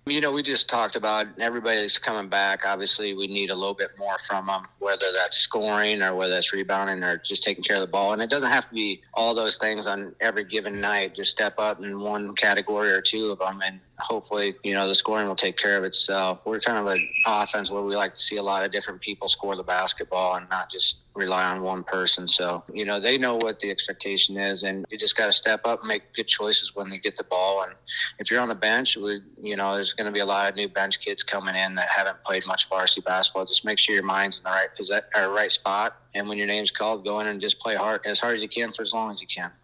We just talked about everybody's coming back. Obviously, we need a little bit more from them, whether that's scoring or whether that's rebounding or just taking care of the ball. And it doesn't have to be all those things on every given night. Just step up in one category or two of them, and hopefully, the scoring will take care of itself. We're kind of an offense where we like to see a lot of different people score the basketball and not just rely on one person. So, they know what the expectation is, and you just got to step up and make good choices when they get the ball. And if you're on the bench, there's going to be a lot of new bench kids coming in that haven't played much varsity basketball. Just make sure your mind's in the right spot. And when your name's called, go in and just play as hard as you can for as long as you can.